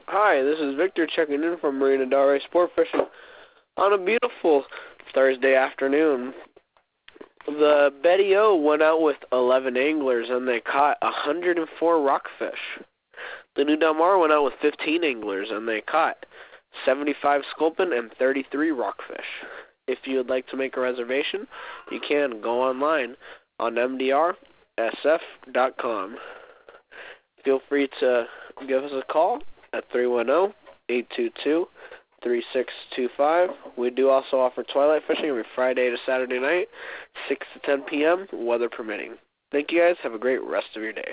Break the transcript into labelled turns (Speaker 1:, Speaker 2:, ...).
Speaker 1: Hi, this is Victor checking in from Marina Del Rey Sport Fishing on a beautiful Thursday afternoon. The Betty O went out with 11 anglers and they caught 104 rockfish. The New Del Mar went out with 15 anglers and they caught 75 sculpin and 33 rockfish. If you would like to make a reservation, you can go online on mdrsf.com. Feel free to give us a call at 310-822-3625. We do also offer twilight fishing every Friday to Saturday night, 6 to 10 p.m., weather permitting. Thank you guys. Have a great rest of your day.